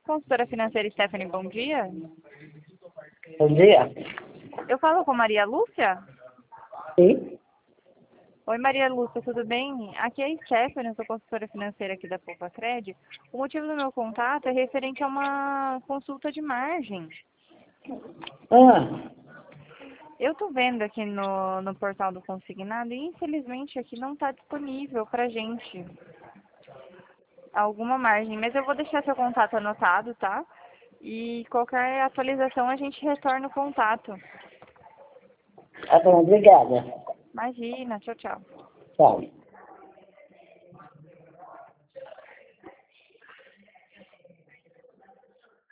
Consultora financeira Stephanie, bom dia. Bom dia. Eu falo com Maria Lúcia? Sim. Oi, Maria Lúcia, tudo bem? Aqui é a Stephanie, eu sou consultora financeira aqui da Poupa-Cred. O motivo do meu contato é referente a uma consulta de margem. Ah, Eu estou vendo aqui no portal do Consignado e infelizmente aqui não está disponível para gente alguma margem, mas eu vou deixar seu contato anotado, tá? E qualquer atualização a gente retorna o contato. tá bom, obrigada. Imagina, tchau, tchau. Tchau.